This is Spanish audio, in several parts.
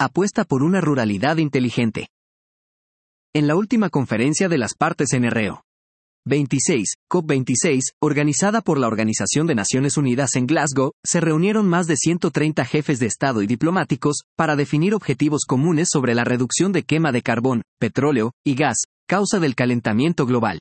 apuesta por una ruralidad inteligente. En la última conferencia de las partes en Rio 26, COP26, organizada por la Organización de Naciones Unidas en Glasgow, se reunieron más de 130 jefes de Estado y diplomáticos para definir objetivos comunes sobre la reducción de quema de carbón, petróleo y gas, causa del calentamiento global.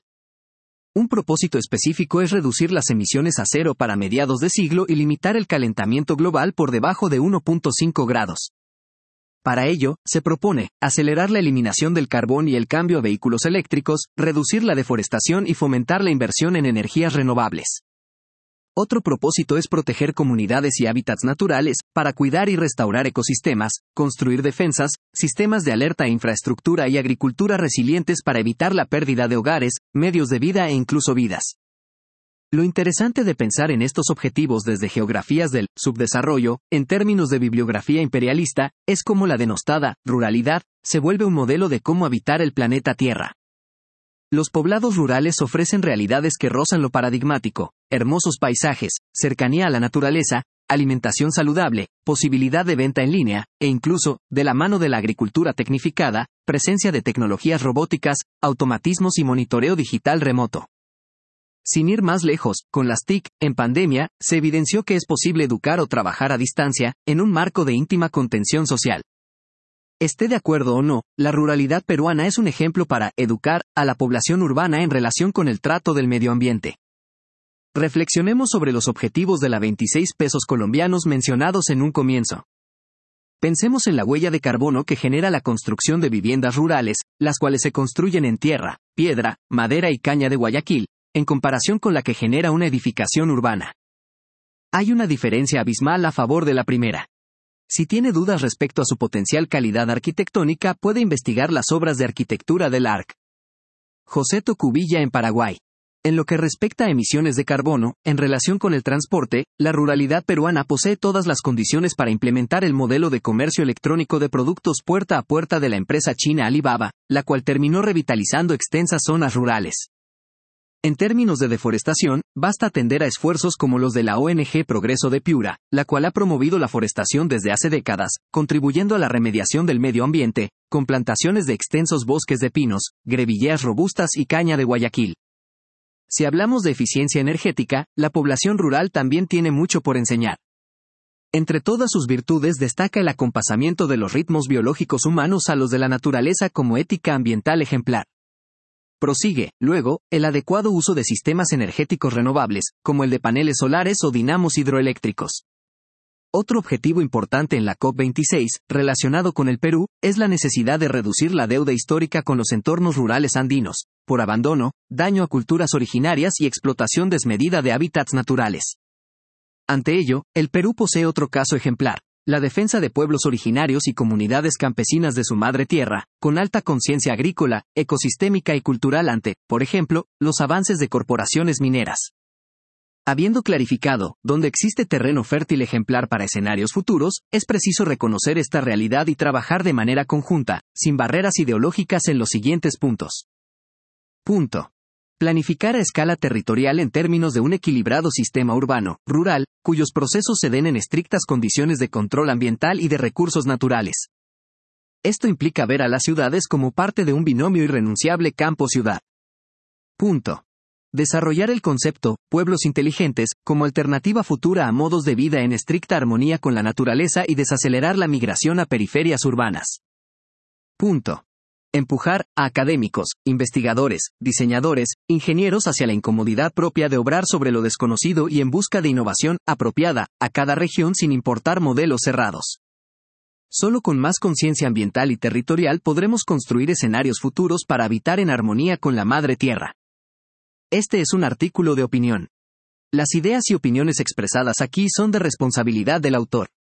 Un propósito específico es reducir las emisiones a cero para mediados de siglo y limitar el calentamiento global por debajo de 1.5 grados. Para ello, se propone acelerar la eliminación del carbón y el cambio a vehículos eléctricos, reducir la deforestación y fomentar la inversión en energías renovables. Otro propósito es proteger comunidades y hábitats naturales, para cuidar y restaurar ecosistemas, construir defensas, sistemas de alerta e infraestructura y agricultura resilientes para evitar la pérdida de hogares, medios de vida e incluso vidas. Lo interesante de pensar en estos objetivos desde geografías del subdesarrollo, en términos de bibliografía imperialista, es cómo la denostada ruralidad se vuelve un modelo de cómo habitar el planeta Tierra. Los poblados rurales ofrecen realidades que rozan lo paradigmático, hermosos paisajes, cercanía a la naturaleza, alimentación saludable, posibilidad de venta en línea, e incluso, de la mano de la agricultura tecnificada, presencia de tecnologías robóticas, automatismos y monitoreo digital remoto. Sin ir más lejos, con las TIC, en pandemia, se evidenció que es posible educar o trabajar a distancia, en un marco de íntima contención social. Esté de acuerdo o no, la ruralidad peruana es un ejemplo para educar a la población urbana en relación con el trato del medio ambiente. Reflexionemos sobre los objetivos de la 26 pesos colombianos mencionados en un comienzo. Pensemos en la huella de carbono que genera la construcción de viviendas rurales, las cuales se construyen en tierra, piedra, madera y caña de Guayaquil, en comparación con la que genera una edificación urbana. Hay una diferencia abismal a favor de la primera. Si tiene dudas respecto a su potencial calidad arquitectónica, puede investigar las obras de arquitectura del Arq. José Tocubilla en Paraguay. En lo que respecta a emisiones de carbono, en relación con el transporte, la ruralidad peruana posee todas las condiciones para implementar el modelo de comercio electrónico de productos puerta a puerta de la empresa china Alibaba, la cual terminó revitalizando extensas zonas rurales. En términos de deforestación, basta atender a esfuerzos como los de la ONG Progreso de Piura, la cual ha promovido la forestación desde hace décadas, contribuyendo a la remediación del medio ambiente, con plantaciones de extensos bosques de pinos, grevilleas robustas y caña de Guayaquil. Si hablamos de eficiencia energética, la población rural también tiene mucho por enseñar. Entre todas sus virtudes destaca el acompasamiento de los ritmos biológicos humanos a los de la naturaleza como ética ambiental ejemplar. Prosigue, luego, el adecuado uso de sistemas energéticos renovables, como el de paneles solares o dinamos hidroeléctricos. Otro objetivo importante en la COP26, relacionado con el Perú, es la necesidad de reducir la deuda histórica con los entornos rurales andinos, por abandono, daño a culturas originarias y explotación desmedida de hábitats naturales. Ante ello, el Perú posee otro caso ejemplar. La defensa de pueblos originarios y comunidades campesinas de su madre tierra, con alta conciencia agrícola, ecosistémica y cultural ante, por ejemplo, los avances de corporaciones mineras. Habiendo clarificado dónde existe terreno fértil ejemplar para escenarios futuros, es preciso reconocer esta realidad y trabajar de manera conjunta, sin barreras ideológicas en los siguientes puntos. Planificar a escala territorial en términos de un equilibrado sistema urbano-rural, cuyos procesos se den en estrictas condiciones de control ambiental y de recursos naturales. Esto implica ver a las ciudades como parte de un binomio irrenunciable campo-ciudad. Desarrollar el concepto, pueblos inteligentes, como alternativa futura a modos de vida en estricta armonía con la naturaleza y desacelerar la migración a periferias urbanas. Empujar a académicos, investigadores, diseñadores, ingenieros hacia la incomodidad propia de obrar sobre lo desconocido y en busca de innovación apropiada a cada región sin importar modelos cerrados. Solo con más conciencia ambiental y territorial podremos construir escenarios futuros para habitar en armonía con la madre tierra. Este es un artículo de opinión. Las ideas y opiniones expresadas aquí son de responsabilidad del autor.